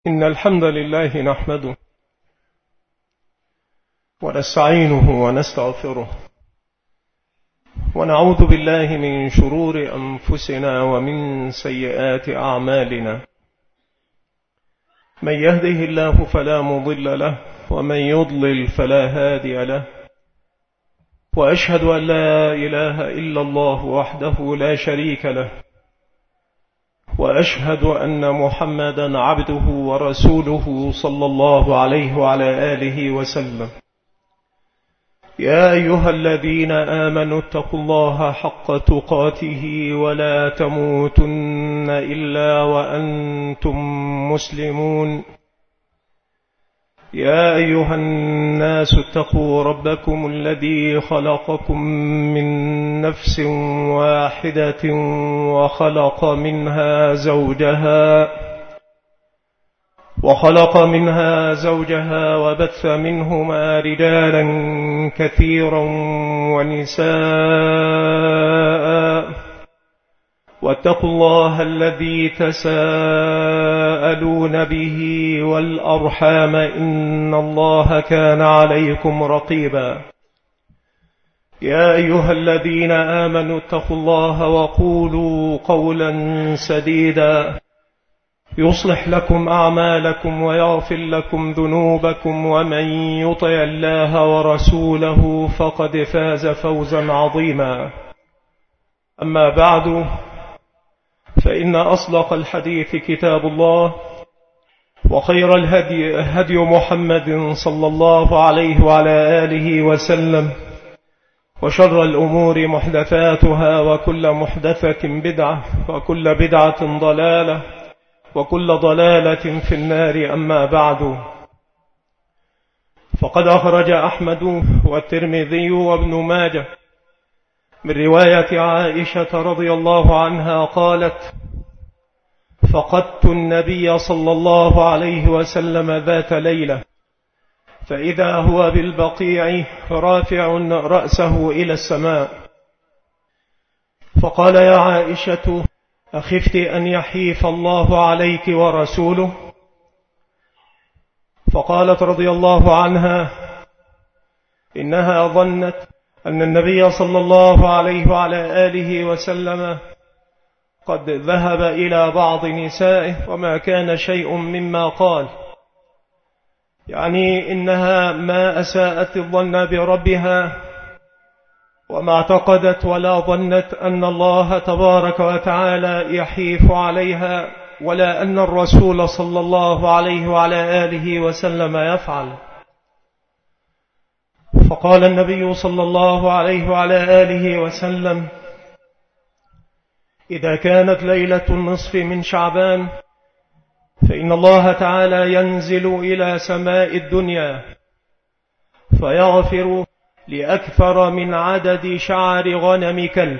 إن الحمد لله نحمده ونستعينه ونستغفره ونعوذ بالله من شرور أنفسنا ومن سيئات أعمالنا. من يهده الله فلا مضل له ومن يضلل فلا هادي له، وأشهد أن لا إله إلا الله وحده لا شريك له، وأشهد أن محمدا عبده ورسوله صلى الله عليه وعلى آله وسلم. يا أيها الذين آمنوا اتقوا الله حق تقاته ولا تموتن إلا وأنتم مسلمون. يا أيها الناس اتقوا ربكم الذي خلقكم من نفس واحدة وخلق منها زوجها وبث منهما رجالا كثيرا ونساء، واتقوا الله الذي تساءلون به والأرحام إن الله كان عليكم رقيبا. يا أيها الذين آمنوا اتقوا الله وقولوا قولا سديدا يصلح لكم أعمالكم ويغفر لكم ذنوبكم، ومن يطع الله ورسوله فقد فاز فوزا عظيما. أما بعد، فإن أصدق الحديث كتاب الله، وخير الهدي هدي محمد صلى الله عليه وعلى آله وسلم، وشر الأمور محدثاتها، وكل محدثة بدعة، وكل بدعة ضلالة، وكل ضلالة في النار. أما بعد، فقد أخرج أحمد والترمذي وابن ماجه من رواية عائشة رضي الله عنها قالت: فقدت النبي صلى الله عليه وسلم ذات ليلة، فإذا هو بالبقيع رافع رأسه إلى السماء، فقال: يا عائشة، أخفت أن يحيف الله عليك ورسوله؟ فقالت رضي الله عنها: إنها ظنت أن النبي صلى الله عليه وعلى آله وسلم قد ذهب إلى بعض نسائه وما كان شيء مما قال، يعني إنها ما أساءت الظن بربها، وما اعتقدت ولا ظنت أن الله تبارك وتعالى يحيف عليها، ولا أن الرسول صلى الله عليه وعلى آله وسلم يفعل. فقال النبي صلى الله عليه وعلى آله وسلم: إذا كانت ليلة النصف من شعبان فإن الله تعالى ينزل إلى سماء الدنيا فيغفر لأكثر من عدد شعر غنم كلب،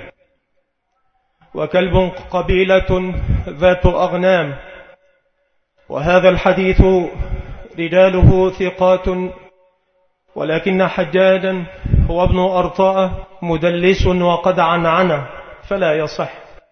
وكلب قبيلة ذات أغنام. وهذا الحديث رجاله ثقات، ولكن حجاجا هو ابن أرطاء مدلس وقد عنعنه فلا يصح.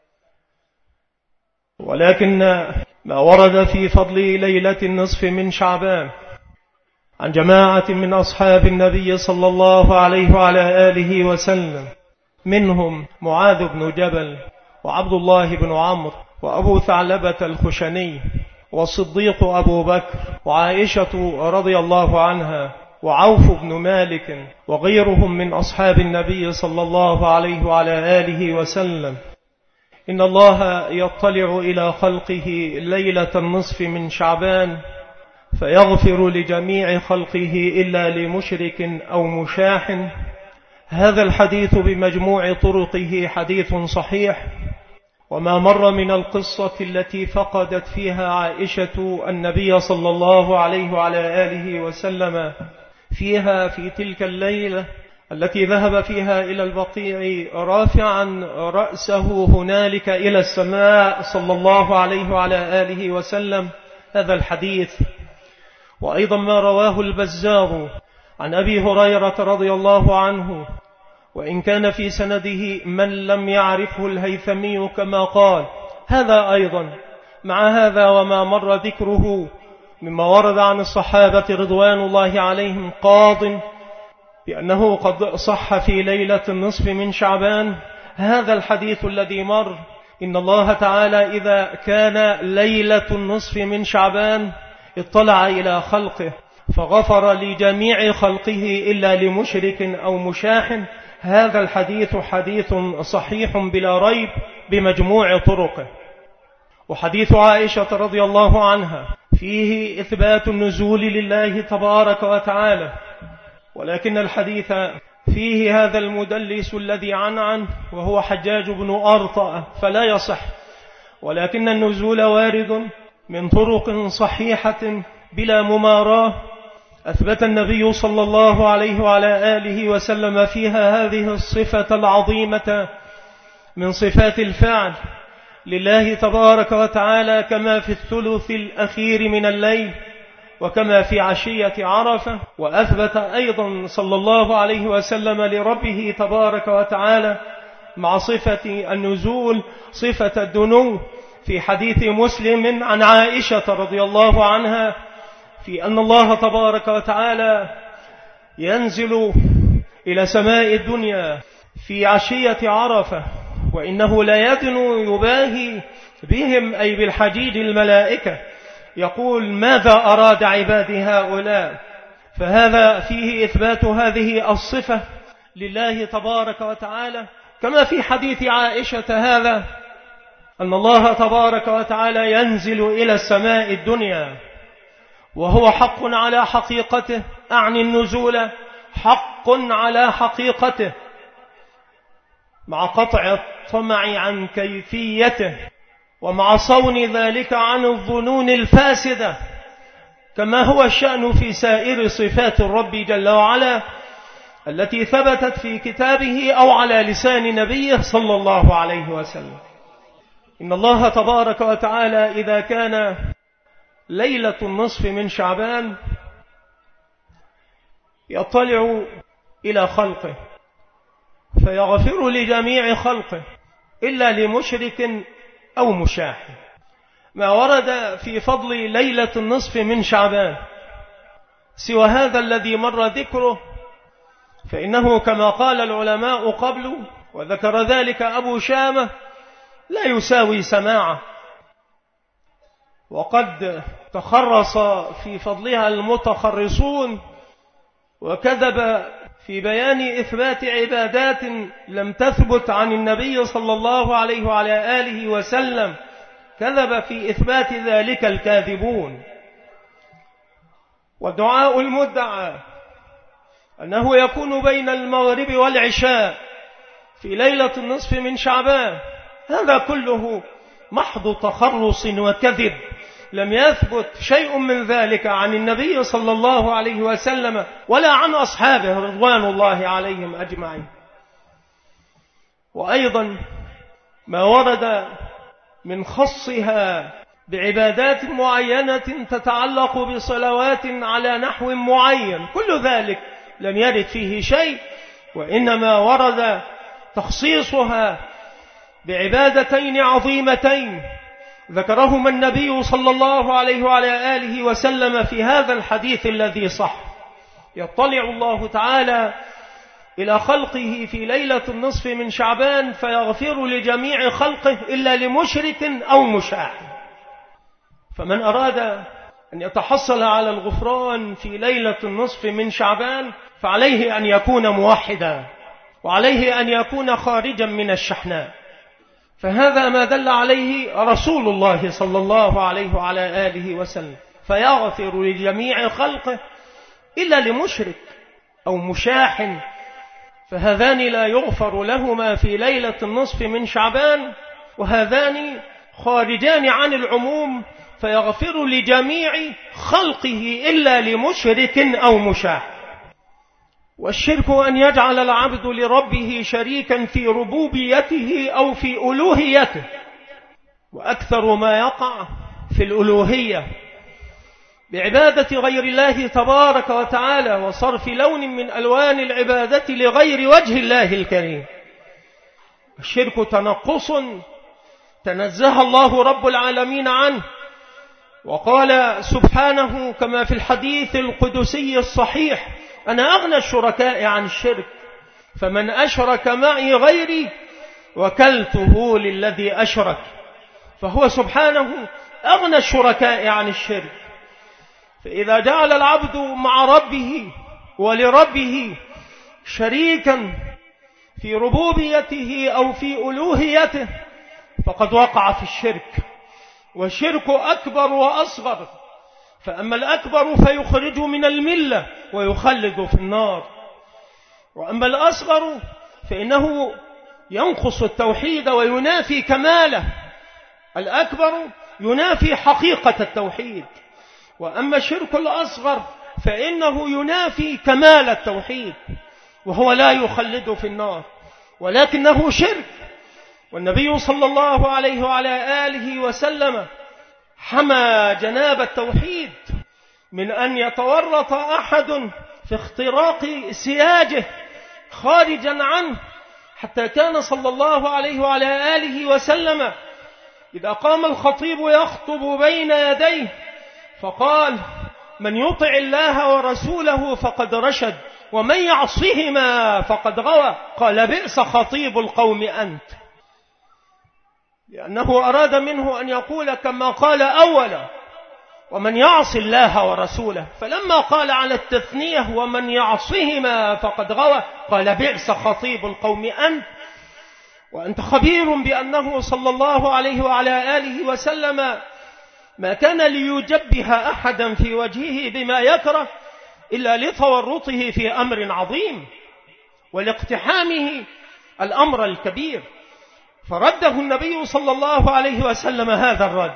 ولكن ما ورد في فضل ليلة النصف من شعبان عن جماعة من أصحاب النبي صلى الله عليه وعلى آله وسلم، منهم معاذ بن جبل، وعبد الله بن عمرو، وأبو ثعلبة الخشني، والصديق أبو بكر، وعائشة رضي الله عنها، وعوف بن مالك، وغيرهم من أصحاب النبي صلى الله عليه وعلى آله وسلم. إن الله يطلع إلى خلقه ليلة النصف من شعبان فيغفر لجميع خلقه إلا لمشرك أو مشاح. هذا الحديث بمجموع طرقه حديث صحيح. وما مر من القصة التي فقدت فيها عائشة النبي صلى الله عليه وعلى آله وسلم فيها في تلك الليلة التي ذهب فيها إلى البقيع رافعا رأسه هنالك إلى السماء صلى الله عليه وعلى آله وسلم، هذا الحديث. وأيضا ما رواه البزار عن أبي هريرة رضي الله عنه، وإن كان في سنده من لم يعرفه الهيثمي كما قال، هذا أيضا مع هذا وما مر ذكره مما ورد عن الصحابة رضوان الله عليهم قاض بأنه قد صح في ليلة النصف من شعبان هذا الحديث الذي مر: إن الله تعالى إذا كان ليلة النصف من شعبان اطلع إلى خلقه فغفر لجميع خلقه إلا لمشرك أو مشاح. هذا الحديث حديث صحيح بلا ريب بمجموع طرقه. وحديث عائشة رضي الله عنها فيه إثبات النزول لله تبارك وتعالى، ولكن الحديث فيه هذا المدلس الذي عنه وهو حجاج بن أرطأ فلا يصح، ولكن النزول وارد من طرق صحيحة بلا مماراة أثبت النبي صلى الله عليه وعلى آله وسلم فيها هذه الصفة العظيمة من صفات الفعل لله تبارك وتعالى، كما في الثلث الأخير من الليل وكما في عشية عرفة. وأثبت أيضا صلى الله عليه وسلم لربه تبارك وتعالى مع صفة النزول صفة الدنو في حديث مسلم عن عائشة رضي الله عنها في أن الله تبارك وتعالى ينزل إلى سماء الدنيا في عشية عرفة، وإنه لا يدنو يباهي بهم أي بالحجيج الملائكة، يقول: ماذا أراد عبادي هؤلاء؟ فهذا فيه إثبات هذه الصفة لله تبارك وتعالى. كما في حديث عائشة هذا أن الله تبارك وتعالى ينزل إلى السماء الدنيا وهو حق على حقيقته، أعني النزول حق على حقيقته مع قطع الطمع عن كيفيته ومع صون ذلك عن الظنون الفاسدة، كما هو الشأن في سائر صفات الرب جل وعلا التي ثبتت في كتابه أو على لسان نبيه صلى الله عليه وسلم. إن الله تبارك وتعالى إذا كان ليلة النصف من شعبان يطلع إلى خلقه فيغفر لجميع خلقه إلا لمشرك أو مشاح. ما ورد في فضل ليلة النصف من شعبان سوى هذا الذي مر ذكره فإنه كما قال العلماء قبل وذكر ذلك أبو شامة لا يساوي سماعه، وقد تخرص في فضلها المتخرصون وكذب في بيان إثبات عبادات لم تثبت عن النبي صلى الله عليه وعلى آله وسلم، كذب في إثبات ذلك الكاذبون. ودعاء المدعى أنه يكون بين المغرب والعشاء في ليلة النصف من شعبان هذا كله محض تخرص وكذب، لم يثبت شيء من ذلك عن النبي صلى الله عليه وسلم ولا عن أصحابه رضوان الله عليهم أجمعين. وأيضا ما ورد من خصها بعبادات معينة تتعلق بصلوات على نحو معين، كل ذلك لم يرد فيه شيء، وإنما ورد تخصيصها بعبادتين عظيمتين ذكرهما النبي صلى الله عليه وعلى آله وسلم في هذا الحديث الذي صح: يطلع الله تعالى إلى خلقه في ليلة النصف من شعبان فيغفر لجميع خلقه إلا لمشرك أو مشاح. فمن أراد أن يتحصل على الغفران في ليلة النصف من شعبان فعليه أن يكون موحدا، وعليه أن يكون خارجا من الشحناء، فهذا ما دل عليه رسول الله صلى الله عليه وعلى آله وسلم، فيغفر لجميع خلقه إلا لمشرك أو مشاح، فهذان لا يغفر لهما في ليلة النصف من شعبان، وهذان خارجان عن العموم فيغفر لجميع خلقه إلا لمشرك أو مشاح. والشرك أن يجعل العبد لربه شريكا في ربوبيته أو في ألوهيته، وأكثر ما يقع في الألوهية بعبادة غير الله تبارك وتعالى وصرف لون من ألوان العبادة لغير وجه الله الكريم. الشرك تنقص تنزه الله رب العالمين عنه، وقال سبحانه كما في الحديث القدسي الصحيح: أنا أغنى الشركاء عن الشرك، فمن أشرك معي غيري وكلته للذي أشرك. فهو سبحانه أغنى الشركاء عن الشرك. فإذا جعل العبد مع ربه ولربه شريكا في ربوبيته أو في ألوهيته فقد وقع في الشرك، والشرك أكبر وأصغر. فأما الأكبر فيخرج من الملة ويخلد في النار، وأما الأصغر فإنه ينقص التوحيد وينافي كماله. الأكبر ينافي حقيقة التوحيد، وأما الشرك الأصغر فإنه ينافي كمال التوحيد، وهو لا يخلد في النار ولكنه شرك. والنبي صلى الله عليه وعلى آله وسلم حمى جناب التوحيد من أن يتورط أحد في اختراق سياجه خارجا عنه، حتى كان صلى الله عليه وعلى آله وسلم إذا قام الخطيب يخطب بين يديه فقال: من يطع الله ورسوله فقد رشد ومن يعصهما فقد غوى. قال: بئس خطيب القوم أنت، لأنه أراد منه أن يقول كما قال أولا: ومن يعص الله ورسوله، فلما قال على التثنية ومن يعصهما فقد غوى قال: بئس خطيب القوم أنت. وأنت خبير بأنه صلى الله عليه وعلى آله وسلم ما كان ليجبه أحدا في وجهه بما يكره إلا لتورطه في أمر عظيم ولاقتحامه الأمر الكبير، فرده النبي صلى الله عليه وسلم هذا الرد.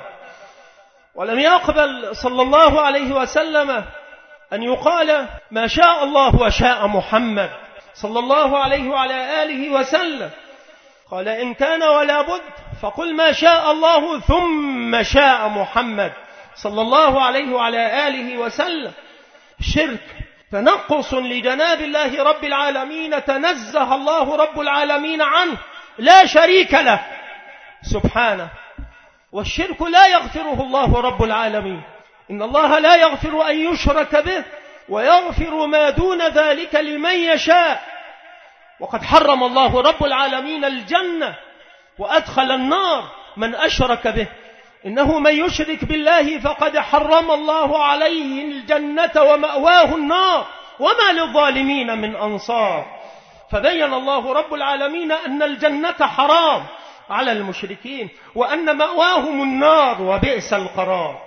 ولم يقبل صلى الله عليه وسلم أن يقال ما شاء الله وشاء محمد صلى الله عليه وعلى آله وسلم. قال: إن كان ولا بد فقل ما شاء الله ثم شاء محمد صلى الله عليه وعلى آله وسلم. شرك تنقص لجناب الله رب العالمين تنزه الله رب العالمين عنه، لا شريك له سبحانه. والشرك لا يغفره الله رب العالمين. إن الله لا يغفر أن يشرك به ويغفر ما دون ذلك لمن يشاء. وقد حرم الله رب العالمين الجنة وأدخل النار من أشرك به. إنه من يشرك بالله فقد حرم الله عليه الجنة ومأواه النار وما للظالمين من أنصار. فبين الله رب العالمين أن الجنة حرام على المشركين وأن مأواهم النار وبئس القرار.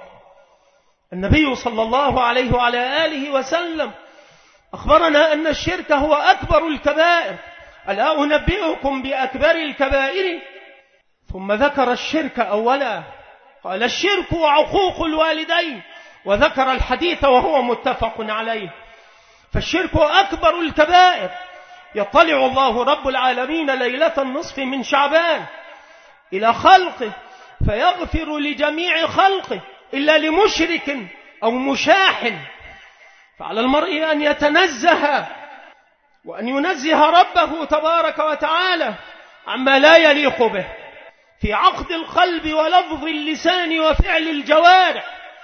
النبي صلى الله عليه وعلى آله وسلم أخبرنا أن الشرك هو أكبر الكبائر. ألا أنبئكم بأكبر الكبائر؟ ثم ذكر الشرك أولا، قال: الشرك وعقوق الوالدين، وذكر الحديث وهو متفق عليه. فالشرك أكبر الكبائر. يطلع الله رب العالمين ليلة النصف من شعبان إلى خلقه فيغفر لجميع خلقه إلا لمشرك أو مشاح. فعلى المرء أن يتنزه وأن ينزه ربه تبارك وتعالى عما لا يليق به في عقد القلب ولفظ اللسان وفعل الجوارح.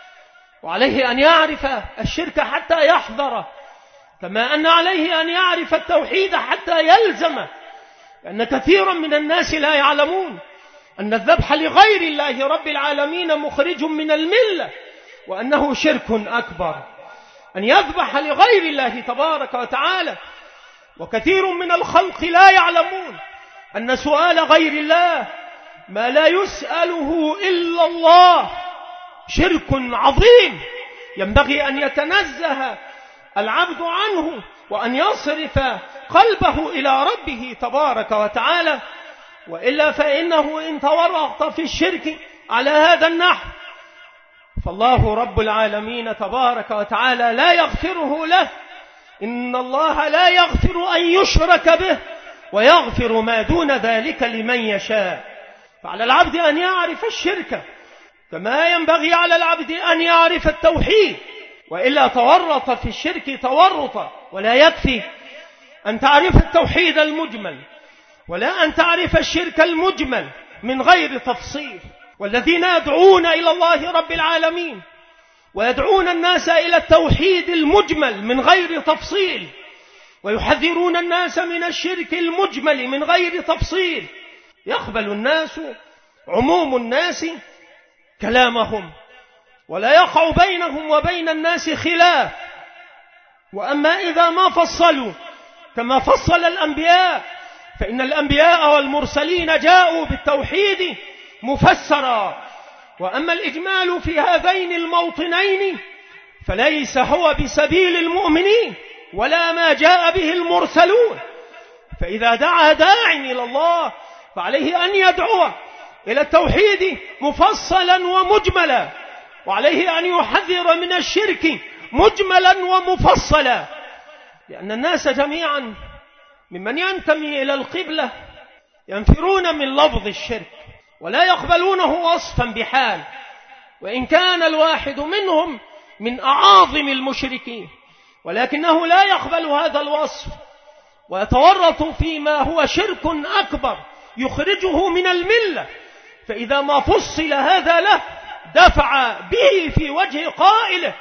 وعليه أن يعرف الشرك حتى يحذره، كما أن عليه أن يعرف التوحيد حتى يلزمه، لأن كثيرا من الناس لا يعلمون أن الذبح لغير الله رب العالمين مخرج من الملة، وأنه شرك أكبر أن يذبح لغير الله تبارك وتعالى. وكثير من الخلق لا يعلمون أن سؤال غير الله ما لا يسأله إلا الله شرك عظيم ينبغي أن يتنزه العبد عنه وأن يصرف قلبه إلى ربه تبارك وتعالى. وإلا فإنه إن تورط في الشرك على هذا النحو فالله رب العالمين تبارك وتعالى لا يغفره له. إن الله لا يغفر أن يشرك به ويغفر ما دون ذلك لمن يشاء. فعلى العبد أن يعرف الشرك كما ينبغي على العبد أن يعرف التوحيد، وإلا تورط في الشرك تورطا. ولا يكفي أن تعرف التوحيد المجمل ولا أن تعرف الشرك المجمل من غير تفصيل، والذين يدعون إلى الله رب العالمين ويدعون الناس إلى التوحيد المجمل من غير تفصيل، ويحذرون الناس من الشرك المجمل من غير تفصيل، يقبل الناس عموم الناس كلامهم ولا يقع بينهم وبين الناس خلاف. وأما إذا ما فصلوا كما فصل الأنبياء، فإن الأنبياء والمرسلين جاءوا بالتوحيد مفسرا، وأما الإجمال في هذين الموطنين فليس هو بسبيل المؤمنين ولا ما جاء به المرسلون. فإذا دعا داع إلى الله فعليه أن يدعو إلى التوحيد مفصلا ومجملا، وعليه أن يحذر من الشرك مجملا ومفصلا، لأن الناس جميعا ممن ينتمي إلى القبلة ينفرون من لفظ الشرك ولا يقبلونه وصفا بحال، وإن كان الواحد منهم من أعاظم المشركين، ولكنه لا يقبل هذا الوصف ويتورط فيما هو شرك أكبر يخرجه من الملة. فإذا ما فصل هذا له دفع به في وجه قائله.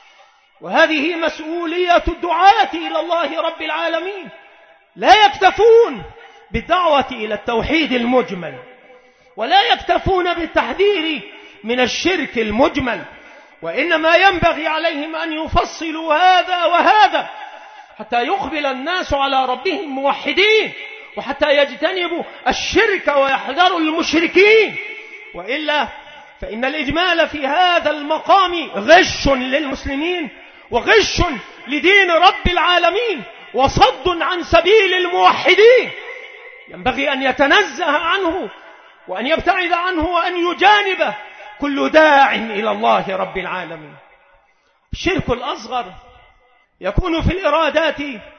وهذه مسؤولية الدعاة إلى الله رب العالمين، لا يكتفون بالدعوة إلى التوحيد المجمل ولا يكتفون بالتحذير من الشرك المجمل، وإنما ينبغي عليهم أن يفصلوا هذا وهذا حتى يقبل الناس على ربهم موحدين، وحتى يجتنبوا الشرك ويحذروا المشركين. وإلا فإن الإجمال في هذا المقام غش للمسلمين وغش لدين رب العالمين وصد عن سبيل الموحدين، ينبغي أن يتنزه عنه وأن يبتعد عنه وأن يجانبه كل داع إلى الله رب العالمين. الشرك الأصغر يكون في الإرادات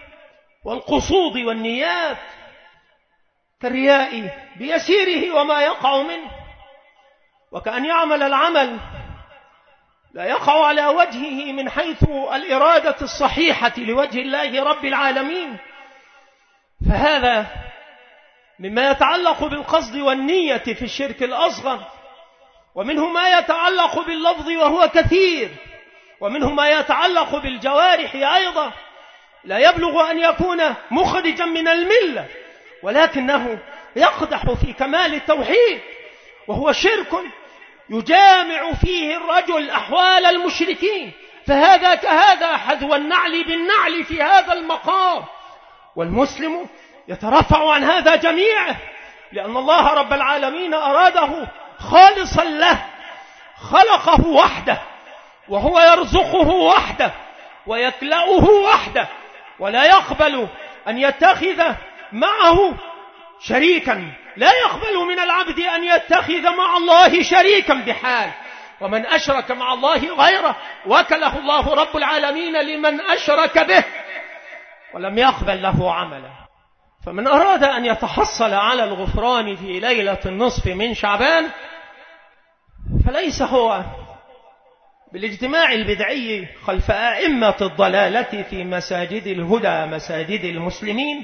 والقصود والنيات، كالرياء بيسيره وما يقع منه، وكأن يعمل العمل لا يقع على وجهه من حيث الإرادة الصحيحة لوجه الله رب العالمين، فهذا مما يتعلق بالقصد والنية في الشرك الأصغر. ومنه ما يتعلق باللفظ وهو كثير، ومنه ما يتعلق بالجوارح أيضا لا يبلغ أن يكون مخرجا من الملة، ولكنه يقدح في كمال التوحيد، وهو شرك يجامع فيه الرجل أحوال المشركين، فهذا كهذا حذو النعل بالنعل في هذا المقام. والمسلم يترفع عن هذا جميعه، لأن الله رب العالمين أراده خالصا له، خلقه وحده وهو يرزقه وحده ويكلأه وحده، ولا يقبل أن يتخذ معه شريكا، لا يقبل من العبد أن يتخذ مع الله شريكا بحال. ومن أشرك مع الله غيره وكله الله رب العالمين لمن أشرك به ولم يقبل له عملا. فمن أراد أن يتحصل على الغفران في ليلة النصف من شعبان فليس هو بالاجتماع البدعي خلف أئمة الضلالة في مساجد الهدى مساجد المسلمين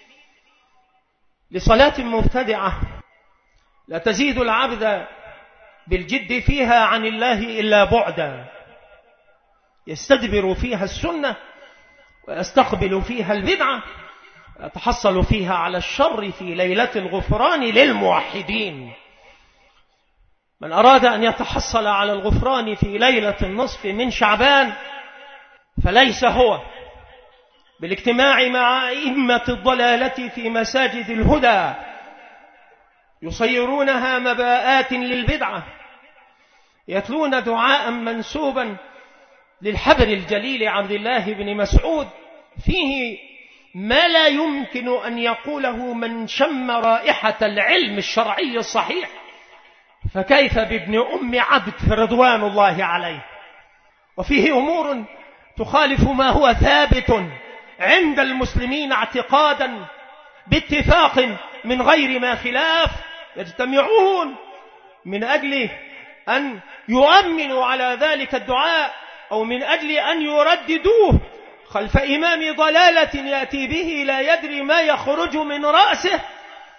لصلاة مبتدعة لا تزيد العبد بالجد فيها عن الله إلا بعدا، يستدبر فيها السنة ويستقبل فيها البدعة، يتحصل فيها على الشر في ليلة الغفران للموحدين. من أراد أن يتحصل على الغفران في ليلة النصف من شعبان فليس هو بالاجتماع مع أئمة الضلالة في مساجد الهدى يصيرونها مباءات للبدعة، يتلون دعاء منسوبا للحبر الجليل عبد الله بن مسعود فيه ما لا يمكن أن يقوله من شم رائحة العلم الشرعي الصحيح، فكيف بابن أم عبد رضوان الله عليه. وفيه أمور تخالف ما هو ثابت عند المسلمين اعتقادا باتفاق من غير ما خلاف، يجتمعون من أجل أن يؤمنوا على ذلك الدعاء أو من أجل أن يرددوه خلف إمام ضلالة يأتي به لا يدري ما يخرج من رأسه،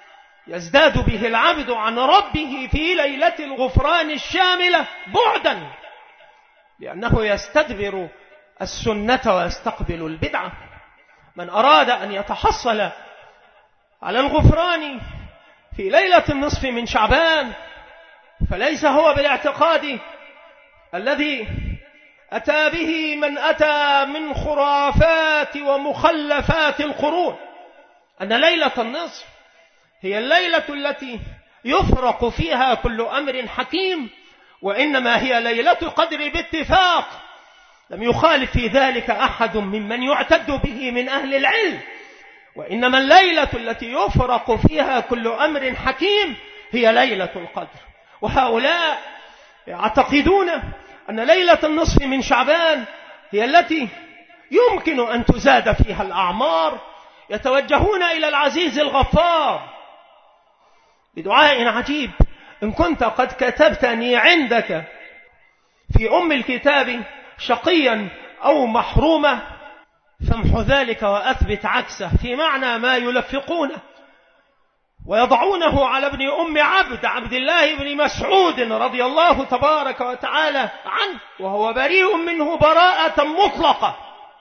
يزداد به العبد عن ربه في ليلة الغفران الشاملة بعدا، لأنه يستدبر السنة ويستقبل البدعة. من أراد أن يتحصل على الغفران في ليلة النصف من شعبان فليس هو بالاعتقاد الذي أتى به من أتى من خرافات ومخلفات القرون، أن ليلة النصف هي الليلة التي يفرق فيها كل أمر حكيم، وإنما هي ليلة قدر باتفاق، لم يخالف في ذلك أحد ممن يعتد به من أهل العلم، وإنما الليلة التي يفرق فيها كل أمر حكيم هي ليلة القدر. وهؤلاء يعتقدون أن ليلة النصف من شعبان هي التي يمكن أن تزاد فيها الأعمار، يتوجهون إلى العزيز الغفار بدعاء عجيب: إن كنت قد كتبتني عندك في أم الكتاب شقيا أو محروما فامح ذلك وأثبت عكسه، في معنى ما يلفقونه ويضعونه على ابن أم عبد الله بن مسعود رضي الله تبارك وتعالى عنه، وهو بريء منه براءة مطلقة.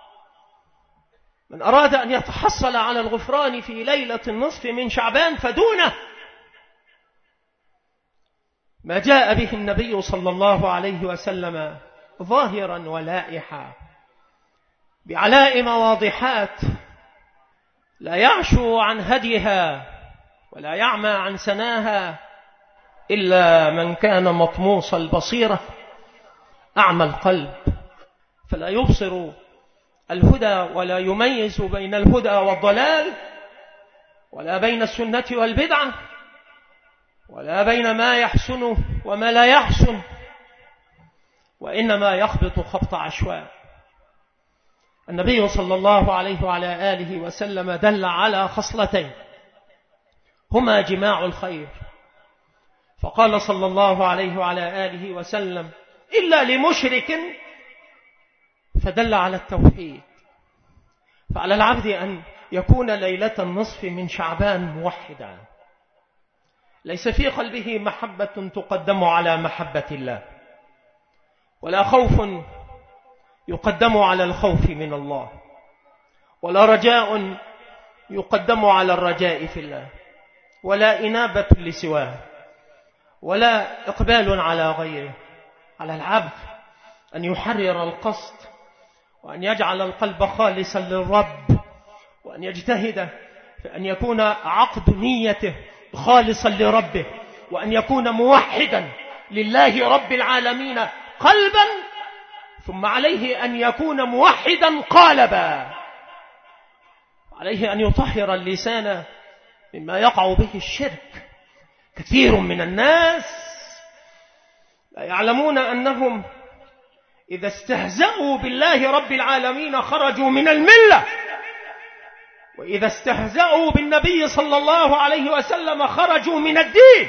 من أراد أن يتحصل على الغفران في ليلة النصف من شعبان فدونه ما جاء به النبي صلى الله عليه وسلم ظاهرا ولائحا بعلائم واضحات، لا يعشو عن هديها ولا يعمى عن سناها إلا من كان مطموس البصيرة أعمى القلب، فلا يبصر الهدى ولا يميز بين الهدى والضلال، ولا بين السنة والبدعة، ولا بين ما يحسن وما لا يحسن، وإنما يخبط خبط عشواء. النبي صلى الله عليه وعلى آله وسلم دل على خصلتين هما جماع الخير، فقال صلى الله عليه وعلى آله وسلم: إلا لمشرك، فدل على التوحيد. فعلى العبد أن يكون ليلة النصف من شعبان موحدا، ليس في قلبه محبة تقدم على محبة الله، ولا خوف يقدم على الخوف من الله، ولا رجاء يقدم على الرجاء في الله، ولا إنابة لسواه، ولا إقبال على غيره. على العبد أن يحرر القصد، وأن يجعل القلب خالصا للرب، وأن يجتهد في أن يكون عقد نيته خالصا لربه، وأن يكون موحدا لله رب العالمين قلبا، ثم عليه أن يكون موحدا قالبا، عليه أن يطهر اللسان مما يقع به الشرك. كثير من الناس لا يعلمون أنهم إذا استهزأوا بالله رب العالمين خرجوا من الملة، وإذا استهزأوا بالنبي صلى الله عليه وسلم خرجوا من الدين،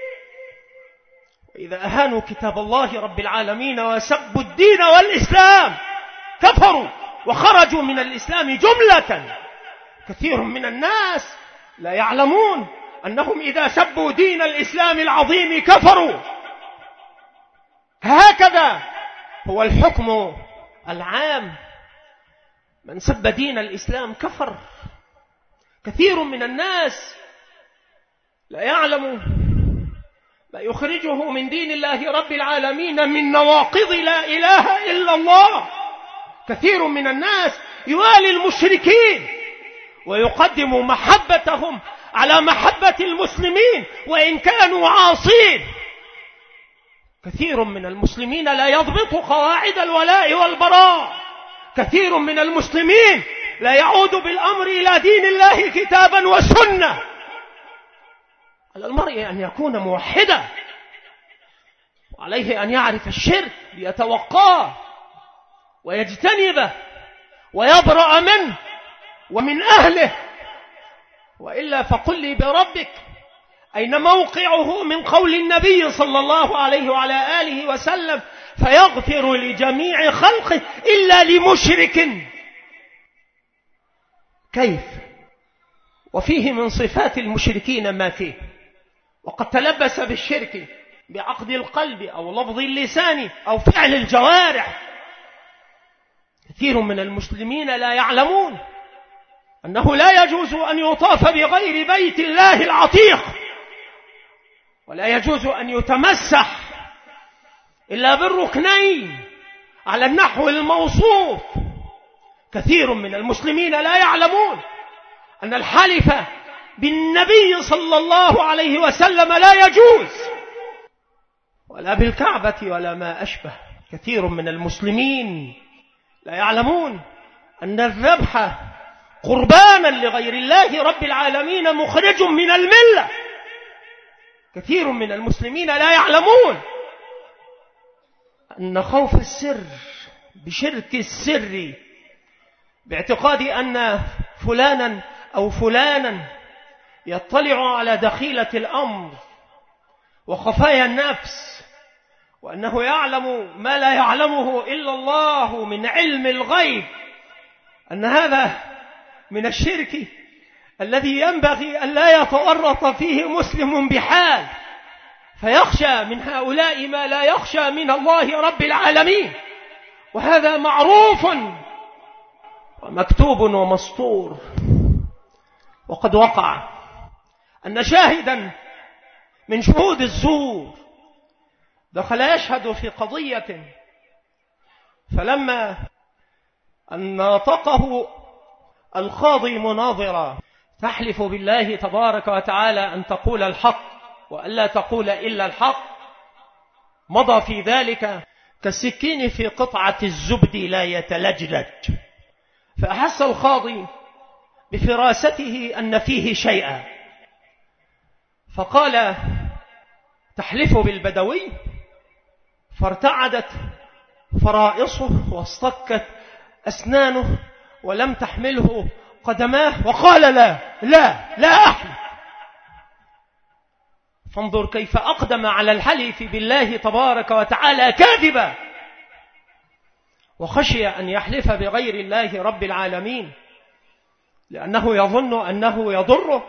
وإذا أهانوا كتاب الله رب العالمين وسبوا الدين والإسلام كفروا وخرجوا من الإسلام جملة. كثير من الناس لا يعلمون أنهم إذا سبوا دين الإسلام العظيم كفروا. هكذا هو الحكم العام، من سب دين الإسلام كفر. كثير من الناس لا يعلم ما يخرجه من دين الله رب العالمين من نواقض لا إله إلا الله. كثير من الناس يوالي المشركين ويقدم محبتهم على محبة المسلمين وإن كانوا عاصين. كثير من المسلمين لا يضبط قواعد الولاء والبراء. كثير من المسلمين لا يعود بالأمر إلى دين الله كتابا وسنة. على المرء أن يكون موحدا، وعليه أن يعرف الشرك ليتوقاه ويجتنبه ويبرأ منه ومن أهله، وإلا فقل لي بربك أين موقعه من قول النبي صلى الله عليه وعلى آله وسلم: فيغفر لجميع خلقه إلا لمشرك. كيف وفيه من صفات المشركين ما فيه، وقد تلبس بالشرك بعقد القلب أو لفظ اللسان أو فعل الجوارح. كثير من المسلمين لا يعلمون أنه لا يجوز أن يطاف بغير بيت الله العتيق، ولا يجوز أن يتمسح إلا بالركنين على النحو الموصوف. كثير من المسلمين لا يعلمون أن الحلف بالنبي صلى الله عليه وسلم لا يجوز، ولا بالكعبة ولا ما أشبه. كثير من المسلمين لا يعلمون أن الذبح قربانا لغير الله رب العالمين مخرج من الملة. كثير من المسلمين لا يعلمون أن خوف السر بشرك السر باعتقاد أن فلانا أو فلانا يطلع على دخيلة الأمر وخفايا النفس، وأنه يعلم ما لا يعلمه إلا الله من علم الغيب، أن هذا من الشرك الذي ينبغي أن لا يتورط فيه مسلم بحال، فيخشى من هؤلاء ما لا يخشى من الله رب العالمين. وهذا معروف ومكتوب ومسطور. وقد وقع أن شاهدا من شهود الزور دخل يشهد في قضية، فلما أن ناطقه القاضي مناظرا تحلف بالله تبارك وتعالى أن تقول الحق وألا تقول إلا الحق، مضى في ذلك كالسكين في قطعة الزبد لا يتلجلج. فأحس القاضي بفراسته أن فيه شيئا، فقال تحلف بالبدوي؟ فارتعدت فرائصه واصطكت أسنانه ولم تحمله قدماه، وقال لا أحلف. فانظر كيف أقدم على الحلف بالله تبارك وتعالى كاذبا، وخشي أن يحلف بغير الله رب العالمين لأنه يظن أنه يضره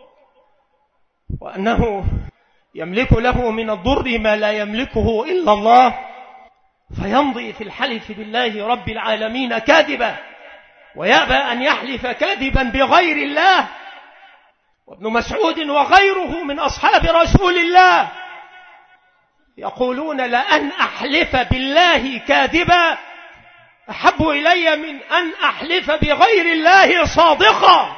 وأنه يملك له من الضر ما لا يملكه إلا الله، فيمضي في الحلف بالله رب العالمين كاذبا، ويأبى أن يحلف كاذبا بغير الله. وابن مسعود وغيره من أصحاب رسول الله يقولون لأن أحلف بالله كاذبا أحب إلي من أن أحلف بغير الله صادقا.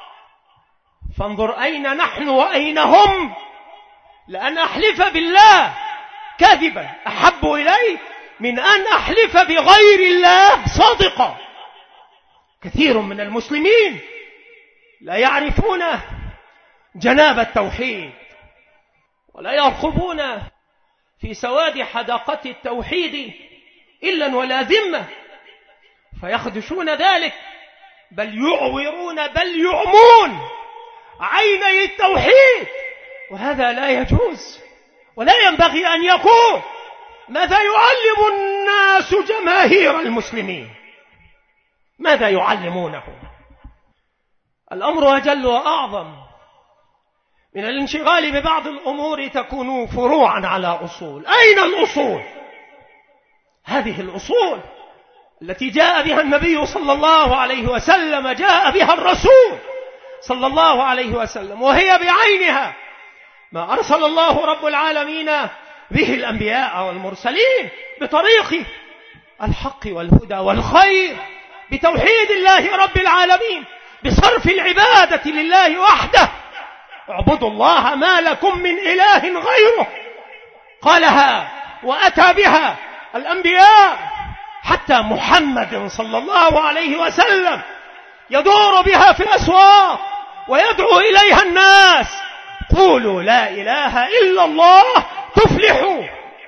فانظر أين نحن وأين هم. لأن أحلف بالله كاذبا أحب إلي من أن أحلف بغير الله صادقا. كثير من المسلمين لا يعرفون جناب التوحيد، ولا يرخبون في سواد حداقة التوحيد إلا ولا ذمة، فيخدشون ذلك، بل يعورون بل يعمون عيني التوحيد، وهذا لا يجوز ولا ينبغي أن يكون. ماذا يعلم الناس جماهير المسلمين؟ ماذا يعلمونهم؟ الأمر أجل وأعظم من الانشغال ببعض الأمور تكون فروعا على أصول. أين الأصول؟ هذه الأصول التي جاء بها النبي صلى الله عليه وسلم، جاء بها الرسول صلى الله عليه وسلم، وهي بعينها ما أرسل الله رب العالمين به الأنبياء والمرسلين بطريق الحق والهدى والخير، بتوحيد الله رب العالمين، بصرف العبادة لله وحده. اعبدوا الله ما لكم من إله غيره. قالها وأتى بها الأنبياء، حتى محمد صلى الله عليه وسلم يدور بها في الأسواق ويدعو إليها الناس: قولوا لا إله إلا الله تفلحوا.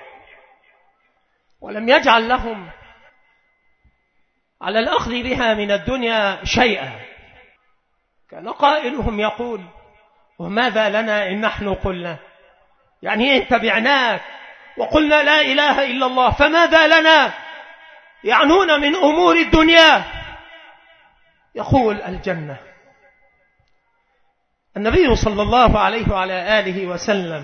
ولم يجعل لهم على الأخذ بها من الدنيا شيئا. كان قائلهم يقول: وماذا لنا إن نحن قلنا؟ يعني إن تبعناك وقلنا لا إله إلا الله فماذا لنا؟ يعنون من أمور الدنيا. يقول: الجنة. النبي صلى الله عليه وعلى آله وسلم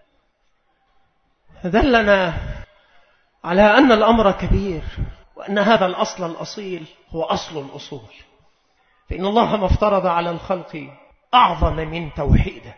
دلنا على أن الأمر كبير، وأن هذا الأصل الأصيل هو أصل الأصول، فإن الله ما افترض على الخلق أعظم من توحيده،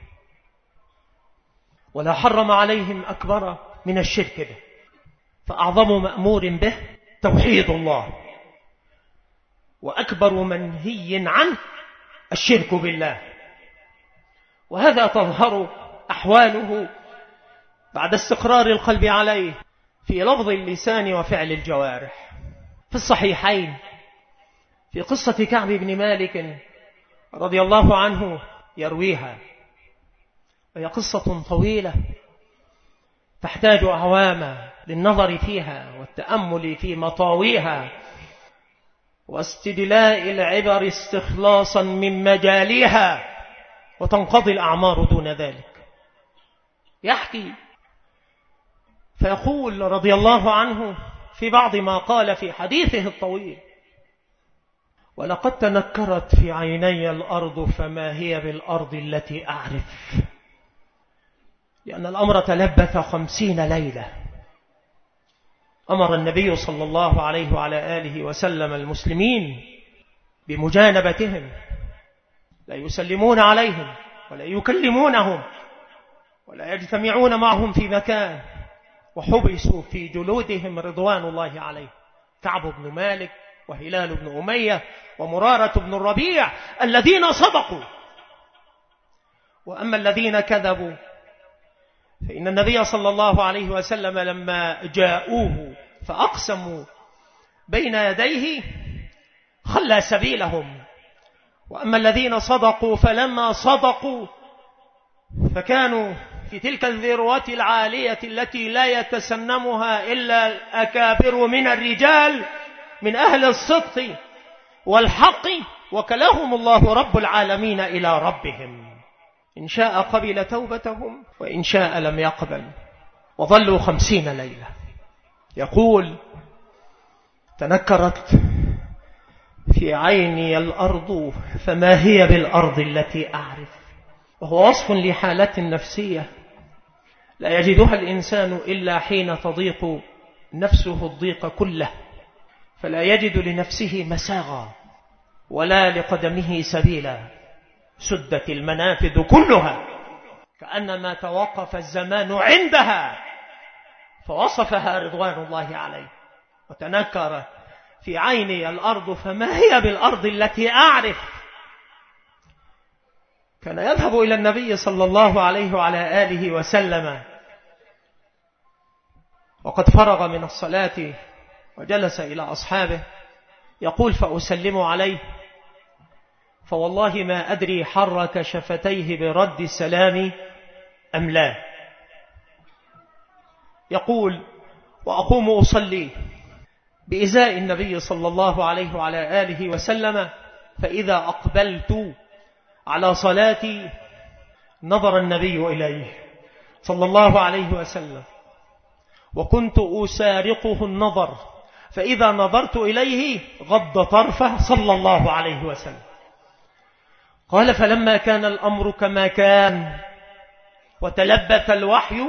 ولا حرم عليهم أكبر من الشرك به، فأعظم مأمور به توحيد الله، وأكبر منهي عنه الشرك بالله. وهذا تظهر أحواله بعد استقرار القلب عليه في لفظ اللسان وفعل الجوارح. في الصحيحين في قصة كعب بن مالك رضي الله عنه يرويها، وهي قصة طويلة تحتاج أعواما للنظر فيها والتأمل في مطاويها واستدلاء العبر استخلاصا من مجاليها، وتنقضي الأعمار دون ذلك. يحكي فيقول رضي الله عنه في بعض ما قال في حديثه الطويل: ولقد تنكرت في عيني الأرض فما هي بالأرض التي أعرف، لأن الأمر تلبث 50 ليلة. أمر النبي صلى الله عليه وعلى آله وسلم المسلمين بمجانبتهم، لا يسلمون عليهم ولا يكلمونهم ولا يجتمعون معهم في مكان، وحبسوا في جلودهم رضوان الله عليه، كعب بن مالك وهلال بن أمية ومرارة بن الربيع الذين صدقوا. وأما الذين كذبوا فإن النبي صلى الله عليه وسلم لما جاءوه فأقسموا بين يديه خلى سبيلهم. وأما الذين صدقوا فلما صدقوا فكانوا في تلك الذروة العالية التي لا يتسنمها إلا الأكابر من الرجال من أهل الصدق والحق، وكلهم الله رب العالمين إلى ربهم، إن شاء قبل توبتهم وإن شاء لم يقبل، وظلوا 50 ليلة. يقول: تنكرت في عيني الأرض فما هي بالأرض التي أعرف، وهو وصف لحالة نفسية لا يجدها الإنسان إلا حين تضيق نفسه الضيق كله، فلا يجد لنفسه مساغا ولا لقدمه سبيلا، سدت المنافذ كلها كأنما توقف الزمان عندها، فوصفها رضوان الله عليه: وتنكر في عيني الأرض فما هي بالأرض التي أعرف. كان يذهب إلى النبي صلى الله عليه وعلى آله وسلم وقد فرغ من الصلاة وجلس إلى أصحابه، يقول: فأسلم عليه فوالله ما أدري حرك شفتيه برد السلام أم لا. يقول: وأقوم أصلي بإزاء النبي صلى الله عليه وعلى آله وسلم، فإذا أقبلت على صلاتي نظر النبي إليه صلى الله عليه وسلم، وكنت أسارقه النظر، فإذا نظرت إليه غض طرفه صلى الله عليه وسلم. قال: فلما كان الأمر كما كان وتلبث الوحي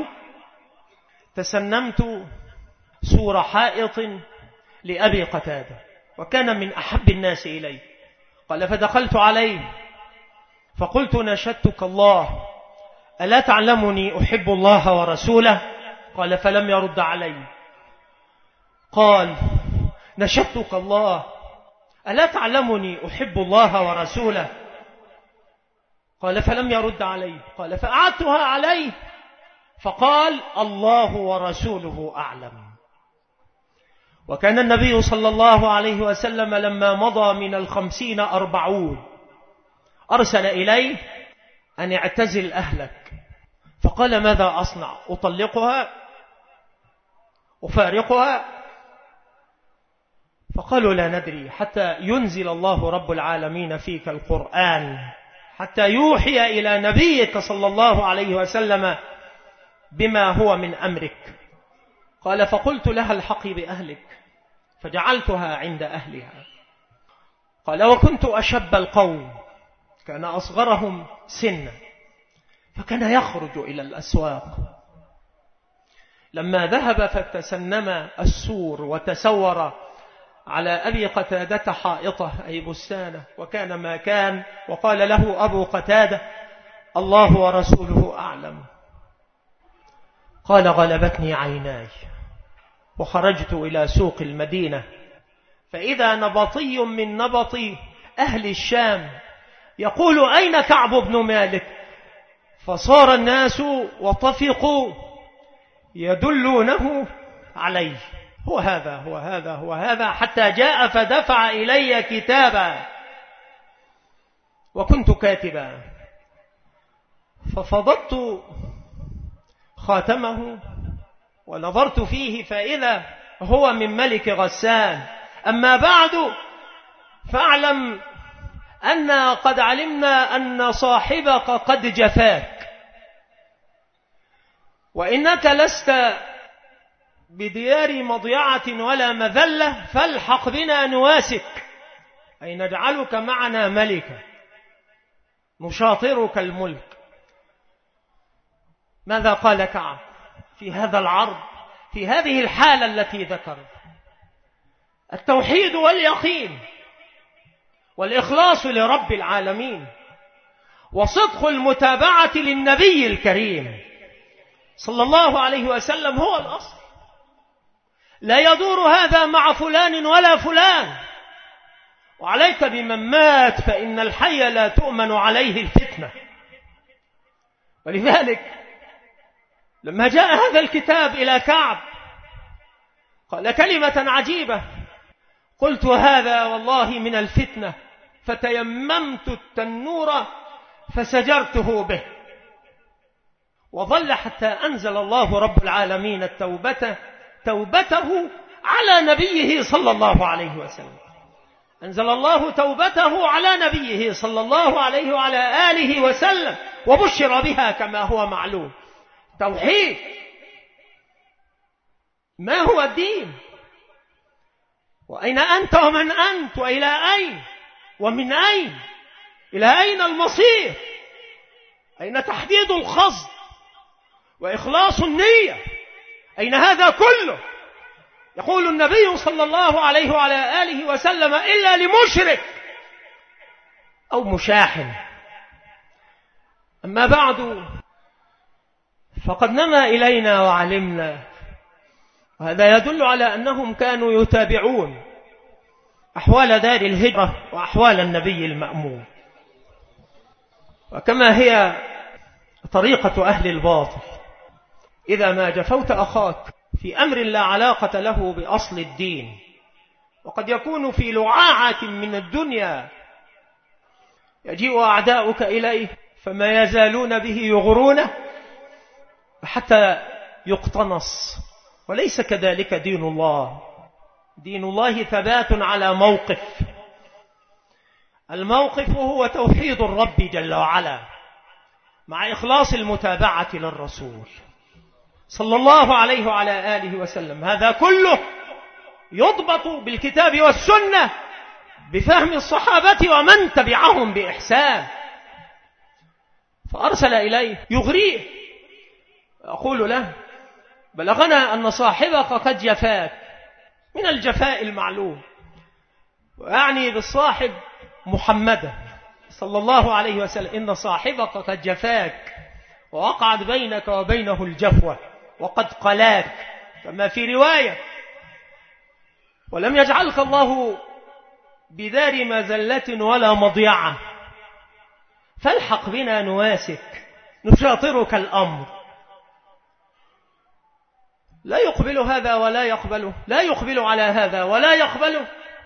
تسنمت سور حائط لأبي قتادة، وكان من أحب الناس إليه. قال: فدخلت عليه فقلت: نشدتك الله، ألا تعلمني أحب الله ورسوله؟ قال: فلم يرد علي. قال: نشدتك الله، ألا تعلمني أحب الله ورسوله؟ قال: فلم يرد علي. قال: فأعدتها عليه فقال: الله ورسوله أعلم. وكان النبي صلى الله عليه وسلم لما مضى من 50 40 أرسل إليه أن اعتزل أهلك، فقال: ماذا أصنع؟ أطلقها؟ أفارقها؟ فقالوا: لا ندري حتى ينزل الله رب العالمين فيك القرآن، حتى يوحي إلى نبيك صلى الله عليه وسلم بما هو من أمرك. قال: فقلت لها: الحقي بأهلك، فجعلتها عند أهلها. قال: وكنت أشب القوم كان أصغرهم سنا، فكان يخرج إلى الأسواق. لما ذهب فتسنم السور وتسور على أبي قتادة حائطة أي بستانه، وكان ما كان، وقال له أبو قتادة: الله ورسوله أعلم. قال: غلبتني عيناي، وخرجت إلى سوق المدينة، فإذا نبطي من نبط أهل الشام يقول: أين كعب بن مالك؟ فصار الناس وطفقوا يدلونه عليه: هو هذا هو هذا هو هذا، حتى جاء فدفع إلي كتابا، وكنت كاتبا، ففضضت خاتمه ونظرت فيه فإذا هو من ملك غسان. أما بعد فاعلم أن قد علمنا أن صاحبك قد جفاك، وإنك لست بديار مضيعة ولا مذلة، فالحق بنا نواسك، أي نجعلك معنا ملكا نشاطرك الملك. ماذا قال كعب في هذا العرض، في هذه الحالة التي ذكر؟ التوحيد واليقين والإخلاص لرب العالمين، وصدق المتابعة للنبي الكريم صلى الله عليه وسلم هو الأصل. لا يدور هذا مع فلان ولا فلان، وعليك بمن مات، فإن الحي لا تؤمن عليه الفتنة. ولذلك لما جاء هذا الكتاب إلى كعب قال كلمة عجيبة: قلت هذا والله من الفتنة، فتيممت التنور فسجرته به. وظل حتى أنزل الله رب العالمين توبته على نبيه صلى الله عليه وسلم. أنزل الله توبته على نبيه صلى الله عليه وعلى آله وسلم، وبشر بها كما هو معلوم. توحيد. ما هو الدين؟ وأين أنت ومن أنت وإلى أين ومن أين؟ إلى أين المصير؟ أين تحديد القصد وإخلاص النية؟ أين هذا كله؟ يقول النبي صلى الله عليه وعلى آله وسلم: إلا لمشرك أو مشاحن. أما بعد، فقد نما إلينا وعلمنا، وهذا يدل على أنهم كانوا يتابعون أحوال دار الهجرة وأحوال النبي المأمون، وكما هي طريقة أهل الباطل، إذا ما جفوت أخاك في أمر لا علاقة له بأصل الدين، وقد يكون في لعاعة من الدنيا، يجيء أعداؤك إليه فما يزالون به يغرونه حتى يقتنص. وليس كذلك دين الله. دين الله ثبات على موقف. الموقف هو توحيد الرب جل وعلا مع إخلاص المتابعة للرسول صلى الله عليه وعلى آله وسلم. هذا كله يضبط بالكتاب والسنة بفهم الصحابة ومن تبعهم بإحسان. فأرسل إليه يغريه، أقول له: بلغنا أن صاحبك قد جفاك، من الجفاء المعلوم، ويعني بالصاحب محمدا صلى الله عليه وسلم: إن صاحبك قد جفاك ووقعت بينك وبينه الجفوة وقد قلاك، كما في رواية: ولم يجعلك الله بدار مزلة ولا مضيعة، فالحق بنا نواسك نشاطرك الأمر. لا يقبل هذا ولا يقبله، لا يقبل على هذا ولا يقبله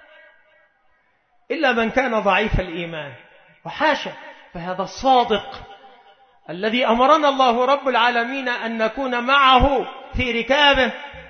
إلا من كان ضعيف الإيمان، وحاشا، فهذا الصادق الذي أمرنا الله رب العالمين أن نكون معه في ركابه.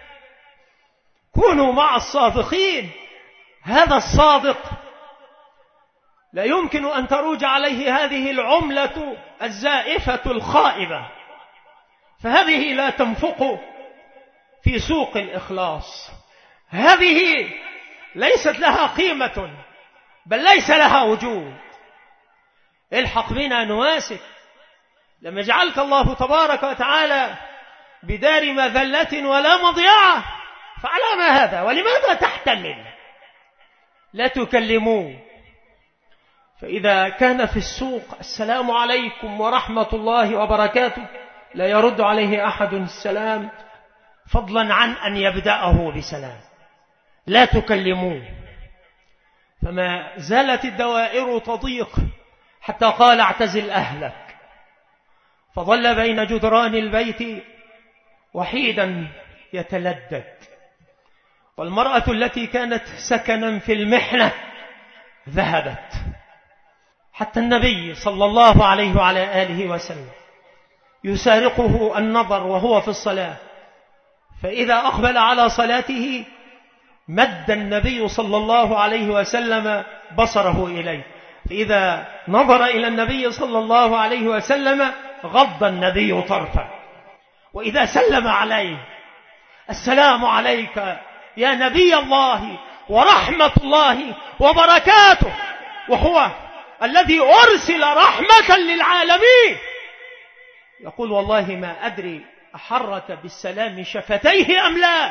كونوا مع الصادقين. هذا الصادق لا يمكن أن تروج عليه هذه العملة الزائفة الخائبة، فهذه لا تنفق في سوق الإخلاص. هذه ليست لها قيمة، بل ليس لها وجود. الحق بنا نواسك. لما جعلك الله تبارك وتعالى بدار مذلة ولا مضيعة، فعلى ما هذا؟ ولماذا تحتمل؟ لا تكلموه. فإذا كان في السوق السلام عليكم ورحمة الله وبركاته لا يرد عليه أحد السلام، فضلا عن أن يبدأه بسلام. لا تكلموه. فما زالت الدوائر تضيق حتى قال اعتزل أهلك، فظل بين جدران البيت وحيدا يتلدد. والمرأة التي كانت سكنا في المحنة ذهبت، حتى النبي صلى الله عليه وعلى آله وسلم يسارقه النظر وهو في الصلاة، فإذا أقبل على صلاته مد النبي صلى الله عليه وسلم بصره إليه، فإذا نظر إلى النبي صلى الله عليه وسلم غض النبي طرفه، وإذا سلم عليه السلام عليك يا نبي الله ورحمة الله وبركاته، وهو الذي أرسل رحمة للعالمين، يقول والله ما أدري أحرك بالسلام شفتيه أم لا.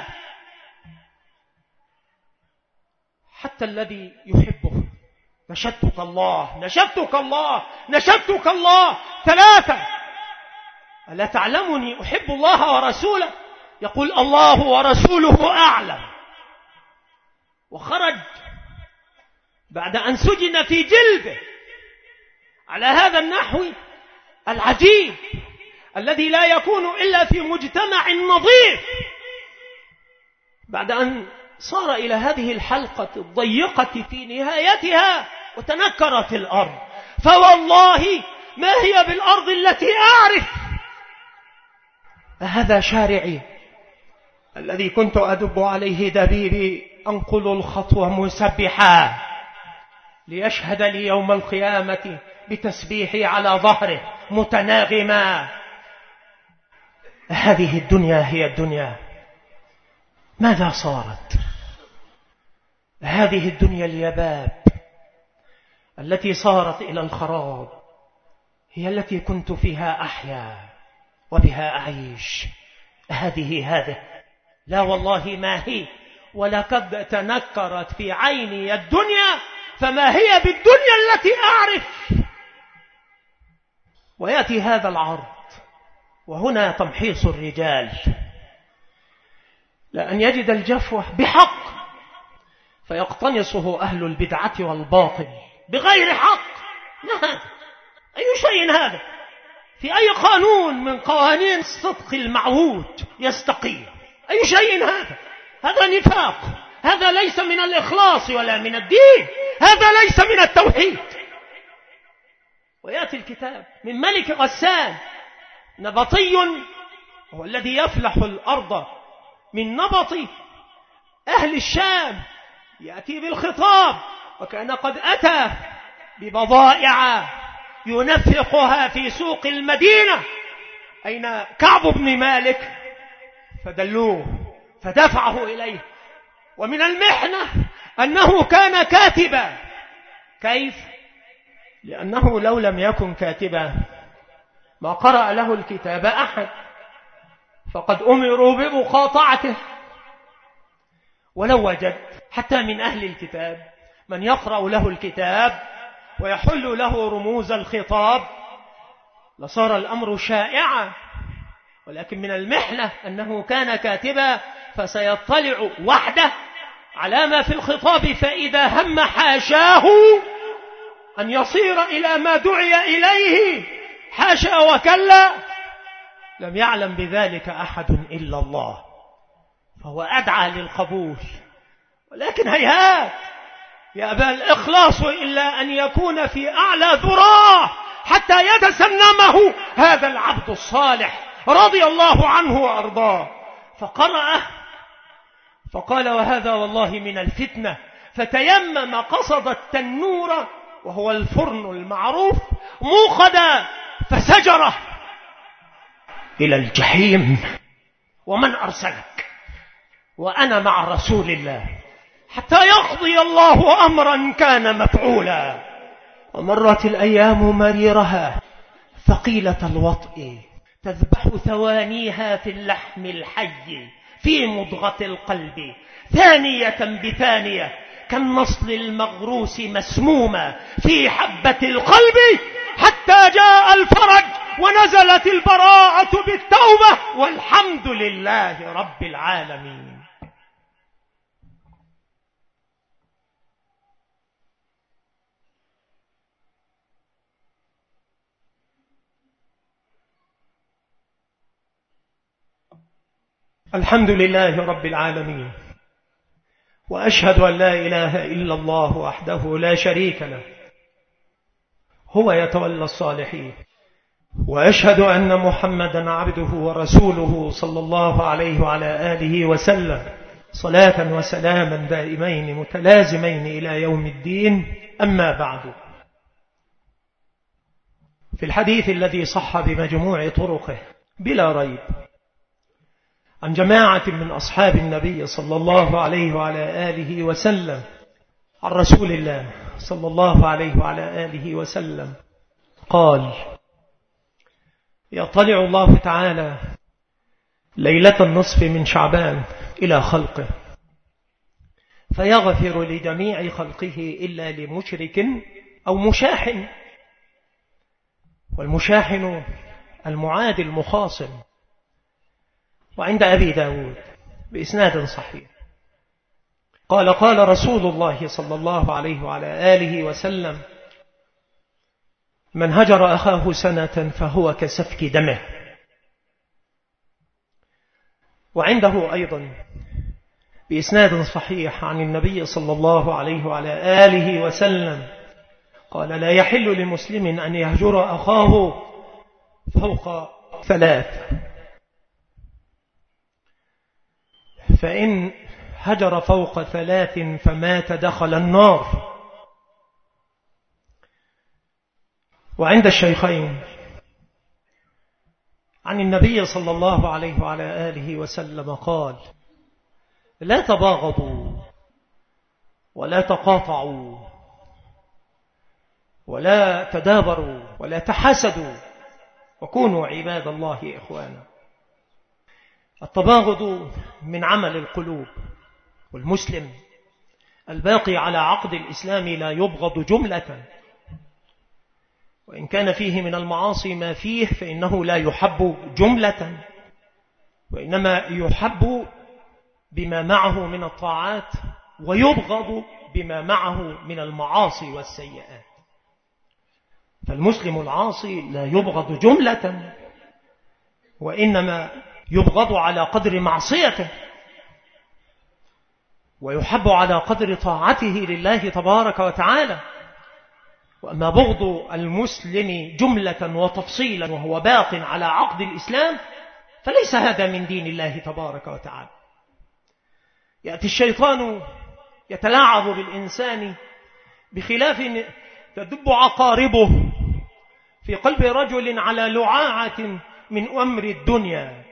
حتى الذي يحبه نشدتك الله نشدتك الله نشدتك الله ثلاثة، ألا تعلمني أحب الله ورسوله؟ يقول الله ورسوله أعلم. وخرج بعد أن سجن في جلده على هذا النحو العجيب الذي لا يكون إلا في مجتمع نظيف، بعد أن صار إلى هذه الحلقة الضيقة في نهايتها وتنكرت الأرض، فوالله ما هي بالأرض التي أعرف. هذا شارعي الذي كنت أدب عليه دبيبي، أنقل الخطوة مسبحا ليشهد لي يوم القيامة بتسبيحي على ظهره متناغما. هذه الدنيا هي الدنيا، ماذا صارت؟ هذه الدنيا اليباب التي صارت إلى الخراب هي التي كنت فيها أحيا وبها أعيش. هذه لا والله ما هي، ولقد تنكرت في عيني الدنيا فما هي بالدنيا التي أعرف. ويأتي هذا العرض، وهنا تمحيص الرجال، لأن يجد الجفوة بحق فيقتنصه أهل البدعة والباطل بغير حق. ما هذا؟ أي شيء هذا؟ في أي قانون من قوانين الصدق المعهود يستقيم؟ أي شيء هذا؟ هذا نفاق، هذا ليس من الإخلاص ولا من الدين، هذا ليس من التوحيد. ويأتي الكتاب من ملك غسان نبطي، هو الذي يفلح الأرض من نبط أهل الشام، يأتي بالخطاب وكان قد أتى ببضائع ينفقها في سوق المدينة. أين كعب بن مالك؟ فدلوه فدفعه إليه. ومن المحنة أنه كان كاتبا. كيف؟ لأنه لو لم يكن كاتبا ما قرأ له الكتاب أحد، فقد أمروا بمقاطعته. ولو وجد حتى من أهل الكتاب من يقرأ له الكتاب ويحل له رموز الخطاب لصار الأمر شائعا. ولكن من المحنة أنه كان كاتبا، فسيطلع وحده على ما في الخطاب، فإذا هم حاشاه أن يصير إلى ما دعي إليه حاشا وكلا، لم يعلم بذلك أحد إلا الله، فهو أدعى للقبول. ولكن هيهات يأبى الإخلاص إلا أن يكون في أعلى ذراه حتى يتسنمه هذا العبد الصالح رضي الله عنه وأرضاه. فقرأه فقال وهذا والله من الفتنة، فتيمم قصد التنور وهو الفرن المعروف موقدا فسجره إلى الجحيم. ومن أرسلك؟ وأنا مع رسول الله حتى يقضي الله أمرا كان مفعولا. ومرت الأيام مريرها ثقيلة الوطء، تذبح ثوانيها في اللحم الحي في مضغة القلب، ثانية بثانية كالنصل المغروس مسمومة في حبة القلب، حتى جاء الفرج ونزلت البراءة بالتوبة، والحمد لله رب العالمين. الحمد لله رب العالمين، وأشهد أن لا إله إلا الله وحده لا شريك له، هو يتولى الصالحين، وأشهد أن محمدا عبده ورسوله صلى الله عليه وعلى آله وسلم، صلاة وسلاما دائمين متلازمين إلى يوم الدين. أما بعد، في الحديث الذي صح بمجموع طرقه بلا ريب عن جماعة من أصحاب النبي صلى الله عليه وعلى آله وسلم عن رسول الله صلى الله عليه وعلى آله وسلم قال: يطلع الله تعالى ليلة النصف من شعبان إلى خلقه فيغفر لجميع خلقه إلا لمشرك أو مشاحن، والمشاحن المعادي المخاصم. وعند أبي داود بإسناد صحيح قال رسول الله صلى الله عليه وعلى آله وسلم: من هجر أخاه سنة فهو كسفك دمه. وعنده أيضا بإسناد صحيح عن النبي صلى الله عليه وعلى آله وسلم قال: لا يحل لمسلم أن يهجر أخاه فوق ثلاث، فإن هجر فوق ثلاث فمات دخل النار. وعند الشيخين عن النبي صلى الله عليه وعلى آله وسلم قال: لا تباغضوا ولا تقاطعوا ولا تدابروا ولا تحاسدوا وكونوا عباد الله إخوانا. التباغض من عمل القلوب، والمسلم الباقي على عقد الإسلام لا يبغض جملة، وإن كان فيه من المعاصي ما فيه فإنه لا يحب جملة، وإنما يحب بما معه من الطاعات ويبغض بما معه من المعاصي والسيئات. فالمسلم العاصي لا يبغض جملة، وإنما يبغض على قدر معصيته، ويحب على قدر طاعته لله تبارك وتعالى. وأما بغض المسلم جملة وتفصيلا وهو باق على عقد الإسلام فليس هذا من دين الله تبارك وتعالى. يأتي الشيطان يتلاعب بالإنسان بخلاف تدب عقاربه في قلب رجل على لعاعة من أمر الدنيا،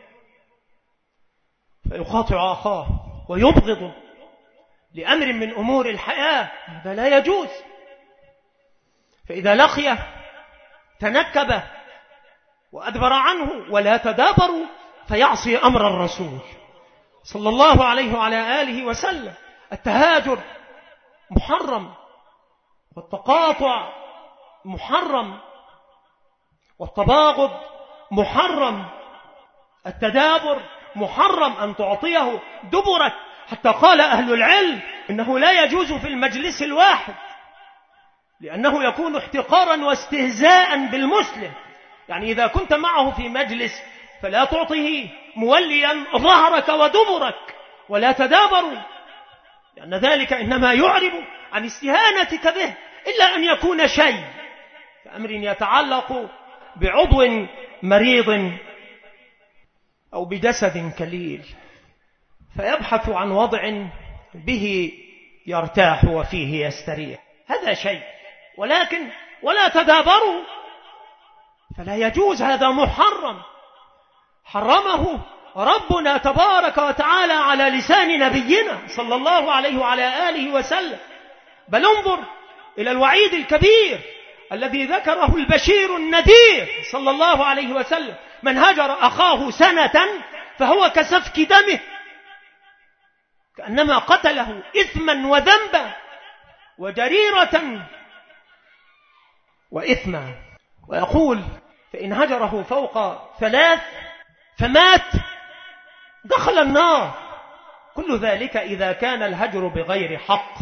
فيقاطع أخاه ويبغض لأمر من أمور الحياة، هذا لا يجوز. فإذا لقيه تنكب وأدبر عنه، ولا تدابروا فيعصي أمر الرسول صلى الله عليه وعلى آله وسلم. التهاجر محرم، والتقاطع محرم، والتباغض محرم، التدابر محرم، أن تعطيه دبرك. حتى قال أهل العلم إنه لا يجوز في المجلس الواحد، لأنه يكون احتقارا واستهزاء بالمسلم. يعني إذا كنت معه في مجلس فلا تعطيه موليا ظهرك ودبرك، ولا تدابروا، لأن ذلك إنما يعرب عن استهانتك به، إلا أن يكون شيء كأمر يتعلق بعضو مريض أو بجسد كليل، فيبحث عن وضع به يرتاح وفيه يستريح، هذا شيء. ولكن ولا تدابروا فلا يجوز، هذا محرم، حرمه ربنا تبارك وتعالى على لسان نبينا صلى الله عليه وعلى آله وسلم. بل انظر إلى الوعيد الكبير الذي ذكره البشير النذير صلى الله عليه وسلم: من هجر أخاه سنة فهو كسفك دمه، كأنما قتله إثما وذنبا وجريرة وإثما. ويقول: فإن هجره فوق 3 فمات دخل النار. كل ذلك إذا كان الهجر بغير حق.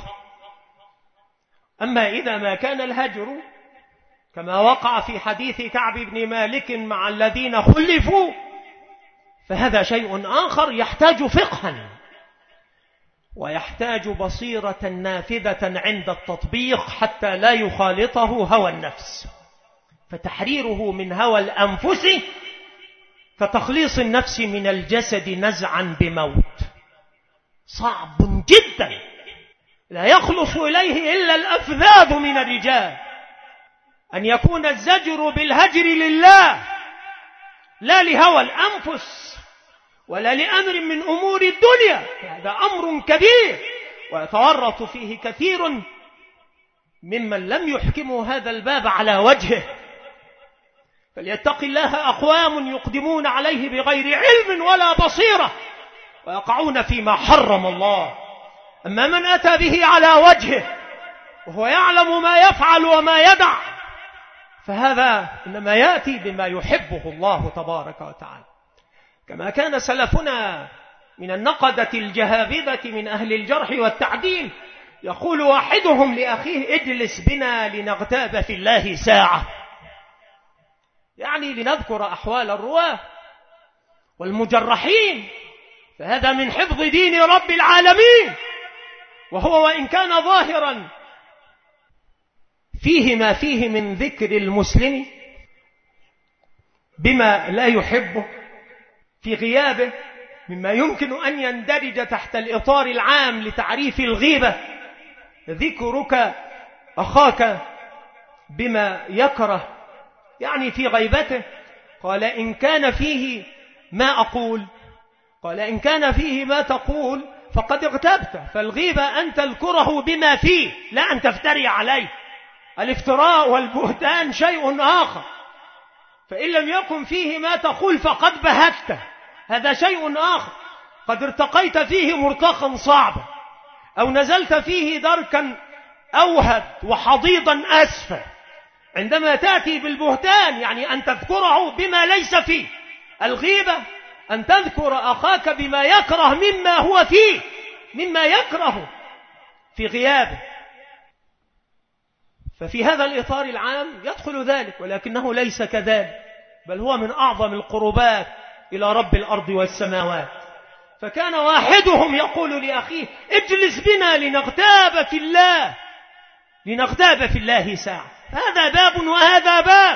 أما إذا ما كان الهجر كما وقع في حديث كعب بن مالك مع الذين خلفوا، فهذا شيء آخر يحتاج فقها ويحتاج بصيرة نافذة عند التطبيق حتى لا يخالطه هوى النفس، فتحريره من هوى الأنفس كتخليص النفس من الجسد نزعا بموت، صعب جدا لا يخلص إليه إلا الأفذاذ من الرجال. أن يكون الزجر بالهجر لله لا لهوى الأنفس ولا لأمر من أمور الدنيا، هذا أمر كبير ويتورط فيه كثير ممن لم يحكموا هذا الباب على وجهه. فليتق الله أقوام يقدمون عليه بغير علم ولا بصيرة ويقعون فيما حرم الله. أما من أتى به على وجهه وهو يعلم ما يفعل وما يدع، فهذا إنما يأتي بما يحبه الله تبارك وتعالى. كما كان سلفنا من النقدة الجهابذة من أهل الجرح والتعديل، يقول واحدهم لأخيه: اجلس بنا لنغتاب في الله ساعة، يعني لنذكر أحوال الرواة والمجرحين، فهذا من حفظ دين رب العالمين. وهو وإن كان ظاهرا فيه ما فيه من ذكر المسلم بما لا يحبه في غيابه، مما يمكن أن يندرج تحت الإطار العام لتعريف الغيبة، ذكرك أخاك بما يكره، يعني في غيبته. قال: إن كان فيه ما أقول، قال: إن كان فيه ما تقول فقد اغتبت. فالغيبة أن تذكره بما فيه، لا أن تفتري عليه. الافتراء والبهتان شيء آخر. فإن لم يكن فيه ما تقول فقد بهته، هذا شيء آخر. قد ارتقيت فيه مرتقا صعبا، أو نزلت فيه دركا أوهد وحضيضا أسفل. عندما تأتي بالبهتان يعني أن تذكره بما ليس فيه. الغيبة أن تذكر أخاك بما يكره مما هو فيه، مما يكره في غيابه. ففي هذا الإطار العام يدخل ذلك، ولكنه ليس كذلك، بل هو من أعظم القربات إلى رب الأرض والسماوات. فكان واحدهم يقول لأخيه: اجلس بنا لنغتاب في الله، لنغتاب في الله ساعة. هذا باب وهذا باب.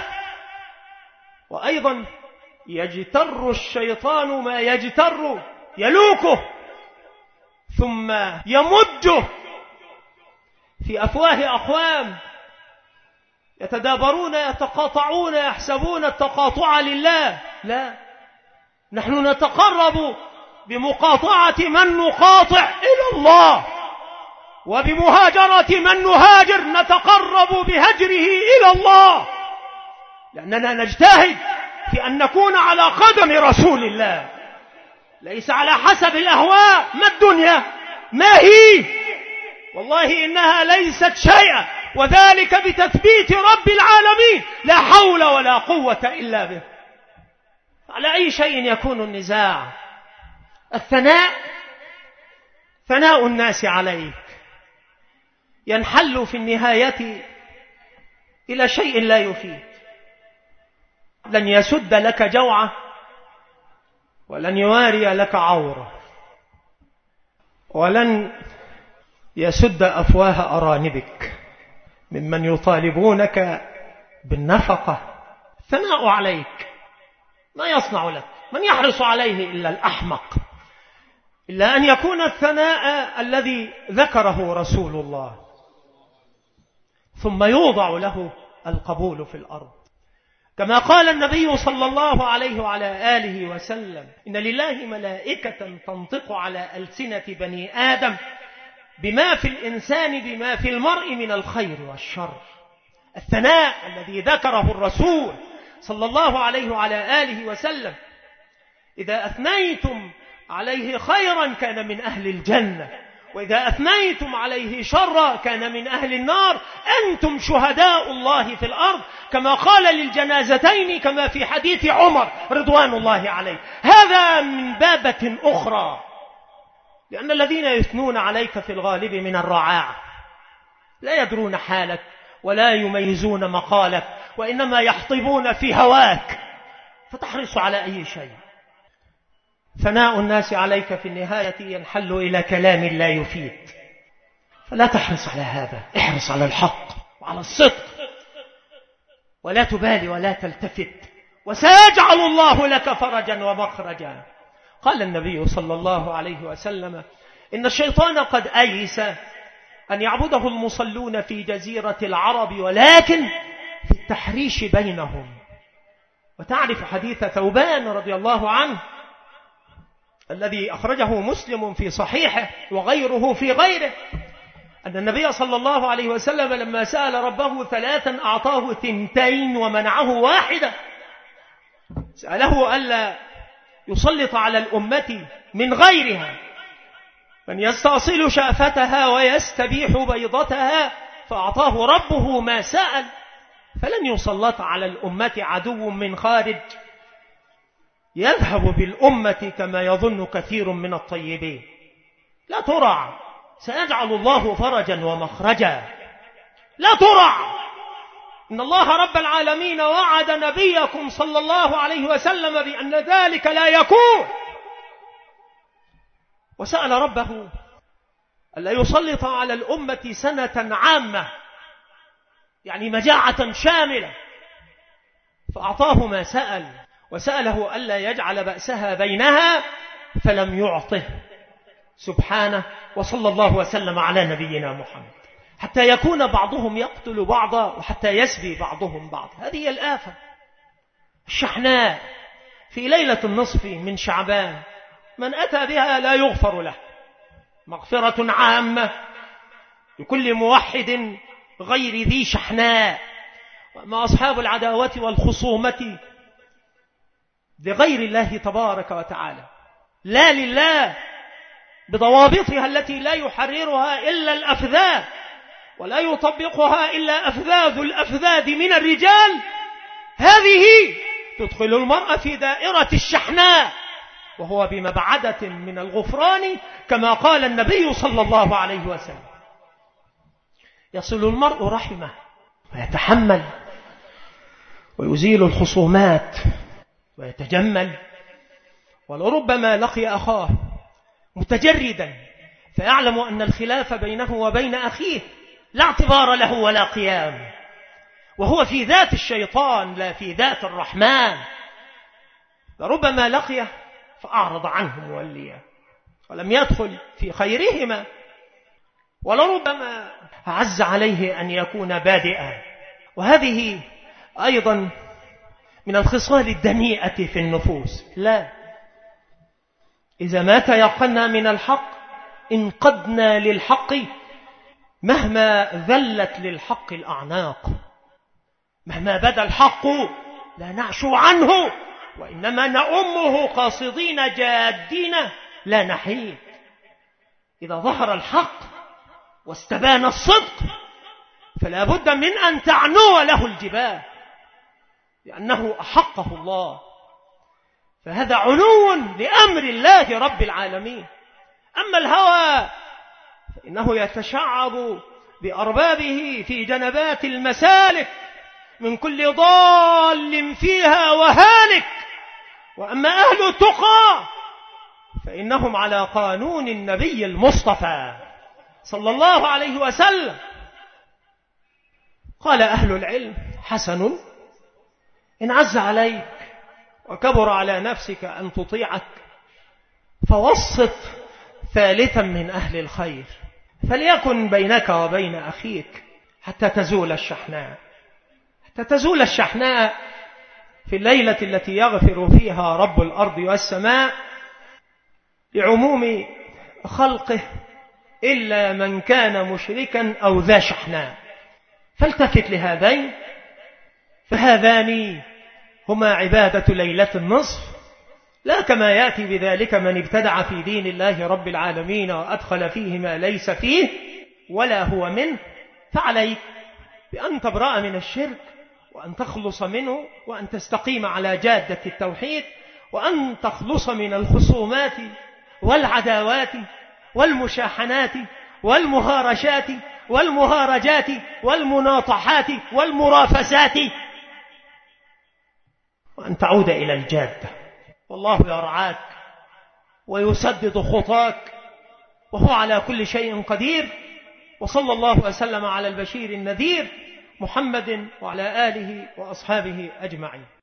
وأيضا يجتر الشيطان ما يجتر، يلوكه ثم يمجه في أفواه أقوام يتدابرون يتقاطعون يحسبون التقاطع لله. لا، نحن نتقرب بمقاطعة من نقاطع إلى الله، وبمهاجرة من نهاجر نتقرب بهجره إلى الله، لأننا نجتهد في أن نكون على قدم رسول الله، ليس على حسب الأهواء. ما الدنيا؟ ما هي؟ والله إنها ليست شيئا، وذلك بتثبيت رب العالمين، لا حول ولا قوة إلا به. على أي شيء يكون النزاع؟ الثناء، ثناء الناس عليك ينحل في النهاية إلى شيء لا يفيد. لن يسد لك جوعة ولن يواري لك عورة، ولن يسد أفواه أرانبك ممن يطالبونك بالنفقة. الثناء عليك ما يصنع لك، من يحرص عليه إلا الأحمق، إلا أن يكون الثناء الذي ذكره رسول الله، ثم يوضع له القبول في الأرض. كما قال النبي صلى الله عليه وعلى آله وسلم: إن لله ملائكة تنطق على ألسنة بني آدم بما في الإنسان بما في المرء من الخير والشر. الثناء الذي ذكره الرسول صلى الله عليه وعلى آله وسلم: إذا أثنيتم عليه خيرا كان من أهل الجنة، وإذا أثنيتم عليه شرا كان من أهل النار. أنتم شهداء الله في الأرض، كما قال للجنازتين كما في حديث عمر رضوان الله عليه. هذا من بابة أخرى، لأن الذين يثنون عليك في الغالب من الرعاع لا يدرون حالك ولا يميزون مقالك، وإنما يحطبون في هواك فتحرص على أي شيء. ثناء الناس عليك في النهاية ينحل إلى كلام لا يفيد، فلا تحرص على هذا. احرص على الحق وعلى الصدق، ولا تبالي ولا تلتفت، وسيجعل الله لك فرجا ومخرجا. قال النبي صلى الله عليه وسلم: إن الشيطان قد أيس أن يعبده المصلون في جزيرة العرب، ولكن في التحريش بينهم. وتعرف حديث ثوبان رضي الله عنه الذي أخرجه مسلم في صحيحه وغيره في غيره، أن النبي صلى الله عليه وسلم لما سأل ربه 3 أعطاه 2 ومنعه 1. سأله ألا يسلط على الأمة من غيرها من يستأصل شأفتها ويستبيح بيضتها، فأعطاه ربه ما سأل، فلن يسلط على الأمة عدو من خارج يذهب بالأمة كما يظن كثير من الطيبين. لا ترع، سيجعل الله فرجا ومخرجا. لا ترع، إن الله رب العالمين وعد نبيكم صلى الله عليه وسلم بأن ذلك لا يكون، وسأل ربه ألا يسلط على الأمة سنة عامة، يعني مجاعة شاملة، فأعطاه ما سأل، وسأله ألا يجعل بأسها بينها فلم يعطه سبحانه. وصلى الله وسلم على نبينا محمد، حتى يكون بعضهم يقتل بعضا وحتى يسبي بعضهم بعض. هذه الآفة الشحناء في ليلة النصف من شعبان، من أتى بها لا يغفر له. مغفرة عامة لكل موحد غير ذي شحناء. وما أصحاب العداوة والخصومة لغير الله تبارك وتعالى، لا لله، بضوابطها التي لا يحررها إلا الأفذاذ، ولا يطبقها إلا أفذاذ الأفذاذ من الرجال، هذه تدخل المرأة في دائرة الشحناء، وهو بمبعدة من الغفران كما قال النبي صلى الله عليه وسلم: يصل المرء رحمه ويتحمل ويزيل الخصومات ويتجمل، ولربما لقي أخاه متجردا فيعلم أن الخلاف بينه وبين أخيه لا اعتبار له ولا قيام، وهو في ذات الشيطان لا في ذات الرحمن. لربما لقيه فأعرض عنه موليا ولم يدخل في خيرهما، ولربما عز عليه أن يكون بادئا. وهذه أيضا من الخصال الدنيئة في النفوس. لا، إذا ما تيقنا من الحق انقدنا للحق مهما ذلت للحق الأعناق، مهما بدا الحق لا نعشو عنه، وإنما نأمه قاصدين جادين لا نحيد. إذا ظهر الحق واستبان الصدق فلا بد من أن تعنو له الجبال، لأنه أحقه الله، فهذا علو لأمر الله رب العالمين. أما الهوى فإنه يتشعب بأربابه في جنبات المسالك من كل ضال فيها وهالك. وأما أهل التقى فإنهم على قانون النبي المصطفى صلى الله عليه وسلم. قال أهل العلم: حسن إن عز عليك وكبر على نفسك أن تطيعك فوسط ثالثا من أهل الخير، فليكن بينك وبين أخيك حتى تزول الشحناء، حتى تزول الشحناء في الليلة التي يغفر فيها رب الأرض والسماء لعموم خلقه إلا من كان مشركا أو ذا شحناء. فالتفت لهذين، فهذان هما عبادة ليلة النصف، لا كما يأتي بذلك من ابتدع في دين الله رب العالمين وأدخل فيه ما ليس فيه ولا هو منه. فعليك بأن تبرأ من الشرك، وأن تخلص منه، وأن تستقيم على جادة التوحيد، وأن تخلص من الخصومات والعداوات والمشاحنات والمهارشات والمهارجات والمناطحات والمرافسات، وأن تعود إلى الجادة. والله يرعاك ويسدد خطاك، وهو على كل شيء قدير. وصلى الله وسلم على البشير النذير محمد وعلى آله وأصحابه أجمعين.